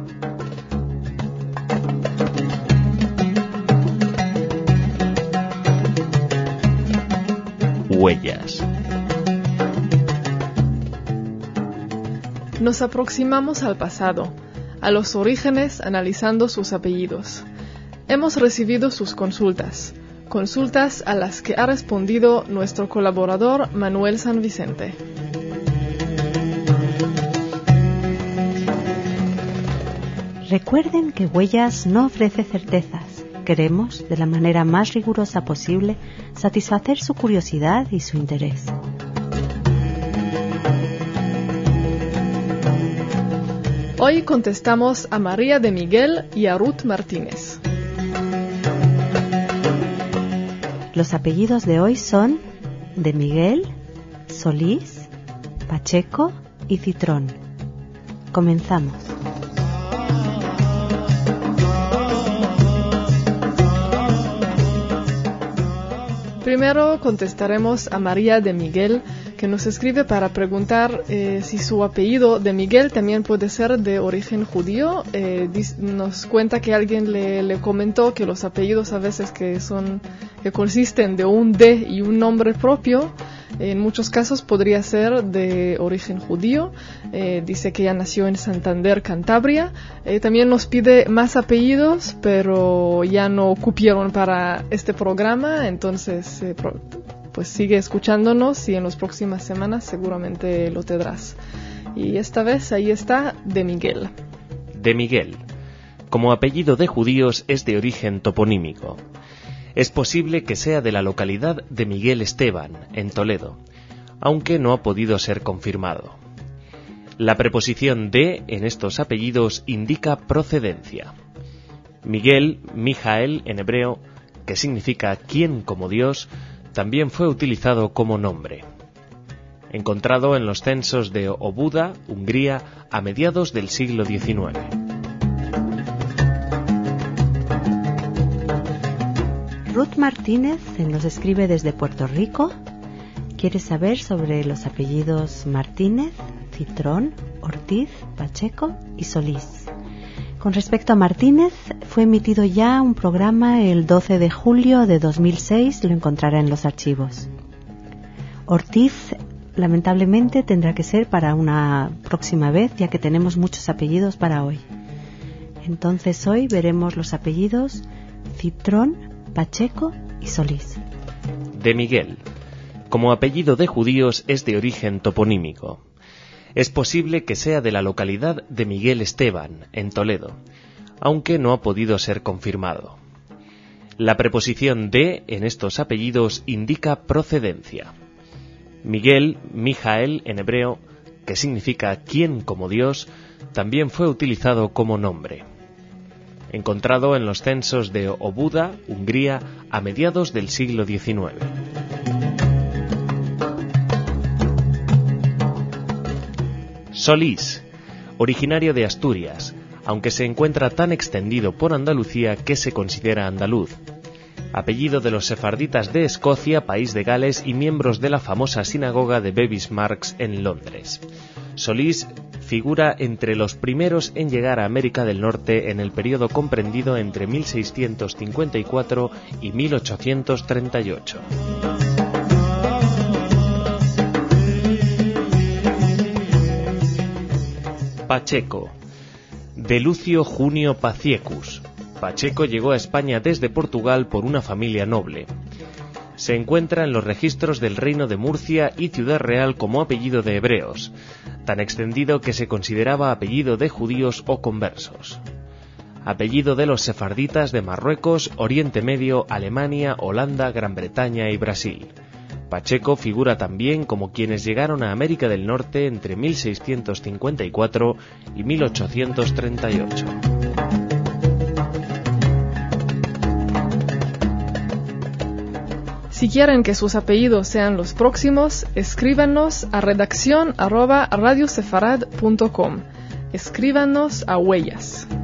Huellas. Nos aproximamos al pasado, a los orígenes, analizando sus apellidos. Hemos recibido sus consultas a las que ha respondido nuestro colaborador Manuel San Vicente. Recuerden que Huellas no ofrece certezas. Queremos, de la manera más rigurosa posible, satisfacer su curiosidad y su interés. Hoy contestamos a María de Miguel y a Ruth Martínez. Los apellidos de hoy son de Miguel, Solís, Pacheco y Citrón. Comenzamos. Primero contestaremos a María de Miguel, que nos escribe para preguntar si su apellido de Miguel también puede ser de origen judío. Nos cuenta que alguien le comentó que los apellidos a veces que consisten de un D y un nombre propio, en muchos casos podría ser de origen judío. Dice que ella nació en Santander, Cantabria. También nos pide más apellidos, pero ya no cupieron para este programa, entonces pues sigue escuchándonos y en las próximas semanas seguramente lo tendrás. Y esta vez ahí está, de Miguel. De Miguel, como apellido de judíos, es de origen toponímico. Es posible que sea de la localidad de Miguel Esteban, en Toledo, aunque no ha podido ser confirmado. La preposición de en estos apellidos indica procedencia. Miguel, Mijael en hebreo, que significa quien como Dios, también fue utilizado como nombre. Encontrado en los censos de Óbuda, Hungría, a mediados del siglo XIX. Ruth Martínez nos escribe desde Puerto Rico. Quiere saber sobre los apellidos Martínez, Citrón, Ortiz, Pacheco y Solís. Con respecto a Martínez, fue emitido ya un programa el 12 de julio de 2006, lo encontrará en los archivos. Ortiz, lamentablemente, tendrá que ser para una próxima vez, ya que tenemos muchos apellidos para hoy. Entonces hoy veremos los apellidos Citrón, Pacheco y Solís. De Miguel, como apellido de judíos, es de origen toponímico. Es posible que sea de la localidad de Miguel Esteban, en Toledo, aunque no ha podido ser confirmado. La preposición de en estos apellidos indica procedencia. Miguel, Mijael en hebreo, que significa quien como Dios, también fue utilizado como nombre. Encontrado en los censos de Óbuda, Hungría, a mediados del siglo XIX. Solís, originario de Asturias, aunque se encuentra tan extendido por Andalucía que se considera andaluz. Apellido de los sefarditas de Escocia, País de Gales y miembros de la famosa sinagoga de Bevis Marks en Londres. Solís figura entre los primeros en llegar a América del Norte en el periodo comprendido entre 1654 y 1838. Pacheco, de Lucio Junio Paciecus. Pacheco llegó a España desde Portugal por una familia noble. Se encuentra en los registros del Reino de Murcia y Ciudad Real como apellido de hebreos, tan extendido que se consideraba apellido de judíos o conversos. Apellido de los sefarditas de Marruecos, Oriente Medio, Alemania, Holanda, Gran Bretaña y Brasil. Pacheco figura también como quienes llegaron a América del Norte entre 1654 y 1838. Si quieren que sus apellidos sean los próximos, escríbanos a redacción@radiosefarad.com. Escríbanos a Huellas.